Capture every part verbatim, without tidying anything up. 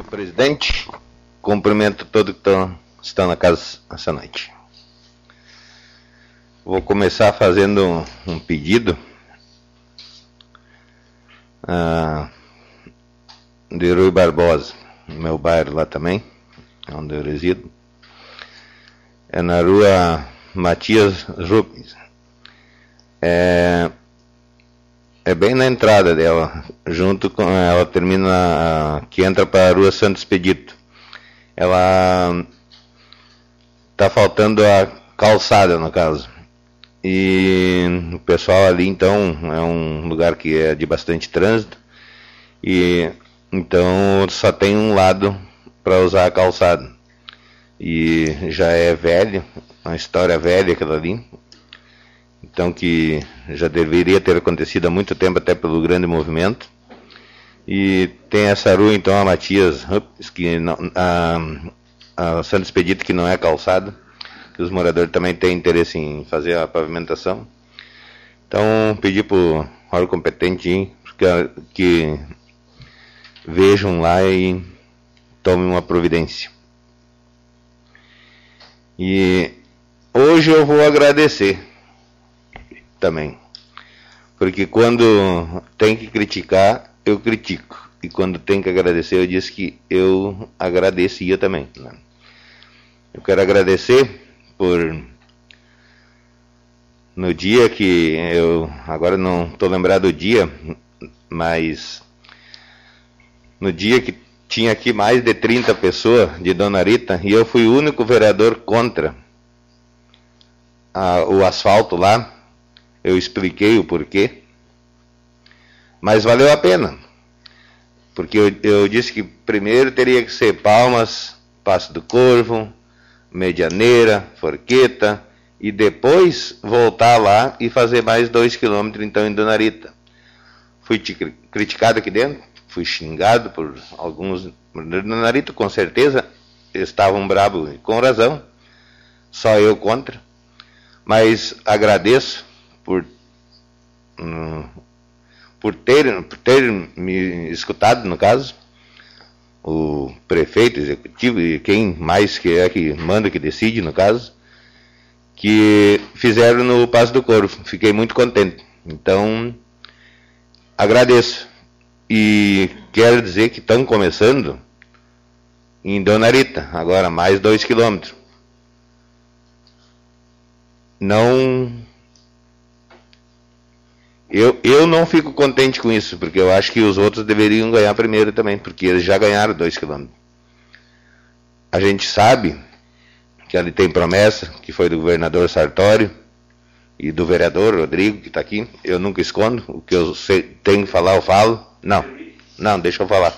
Presidente, cumprimento todos que estão, estão na casa essa noite. Vou começar fazendo um pedido ah, de Rui Barbosa, no meu bairro lá também, onde eu resido. É na rua Matias Rubens. É, é bem na entrada dela, junto com ela termina, que entra para a rua Santo Expedito. Ela está faltando a calçada, no caso. E o pessoal ali, então, é um lugar que é de bastante trânsito. E então só tem um lado para usar a calçada. E já é velho, uma história velha aquela ali. Então que já deveria ter acontecido há muito tempo, até pelo grande movimento. E tem essa rua, então, a Matias, que não, a, a Santo Expedito, que não é calçada, que os moradores também têm interesse em fazer a pavimentação. Então, pedir para o órgão competente que, que vejam lá e tomem uma providência. E hoje eu vou agradecer também, porque quando tem que criticar, eu critico, e quando tem que agradecer, eu disse que eu agradecia também, né? Eu quero agradecer por, no dia que eu, agora não estou lembrado do dia, mas no dia que tinha aqui mais de trinta pessoas de Dona Rita, e eu fui o único vereador contra a, o asfalto lá. Eu expliquei o porquê, mas valeu a pena, porque eu, eu disse que primeiro teria que ser Palmas, Passo do Corvo, Medianeira, Forqueta, e depois voltar lá e fazer mais dois quilômetros então em Dona Rita. Fui criticado aqui dentro, fui xingado por alguns. Dona Rita, com certeza, estavam bravos, com razão, só eu contra, mas agradeço por, hum, por, ter, por ter me escutado, no caso, o prefeito, executivo e quem mais que é que manda, que decide, no caso, que fizeram no Passo do Corvo. Fiquei muito contente. Então, agradeço. E quero dizer que estão começando em Dona Rita, agora mais dois quilômetros. Não... Eu, eu não fico contente com isso, porque eu acho que os outros deveriam ganhar primeiro também, porque eles já ganharam dois quilômetros. A gente sabe que ali tem promessa, que foi do governador Sartório e do vereador Rodrigo, que está aqui. Eu nunca escondo, o que eu sei, tenho que falar eu falo. Não, não, deixa eu falar.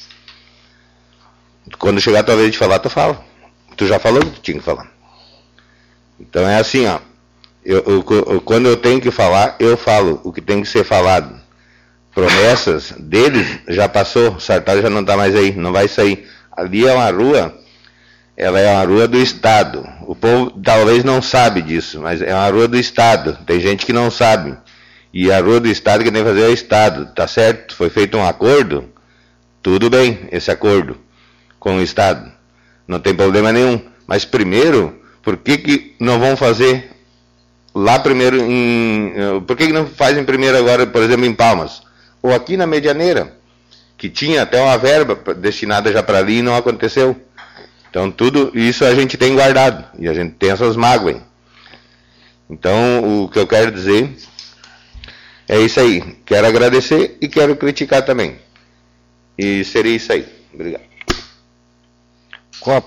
Quando chegar a tua vez de falar, tu fala. Tu já falou o que tu tinha que falar. Então é assim, ó. Eu, eu, eu, quando eu tenho que falar, eu falo o que tem que ser falado. Promessas deles já passou, Sartório já não está mais aí, não vai sair. Ali é uma rua, ela é uma rua do Estado. O povo talvez não sabe disso, mas é uma rua do Estado. Tem gente que não sabe. E a rua do Estado que tem que fazer é o Estado, tá certo? Foi feito um acordo, tudo bem, esse acordo com o Estado. Não tem problema nenhum. Mas primeiro, por que que não vão fazer lá primeiro em... Por que que não fazem primeiro agora, por exemplo, em Palmas? Ou aqui na Medianeira, que tinha até uma verba destinada já para ali e não aconteceu. Então tudo isso a gente tem guardado, e a gente tem essas mágoas. Então o que eu quero dizer é isso aí. Quero agradecer e quero criticar também. E seria isso aí. Obrigado. Com a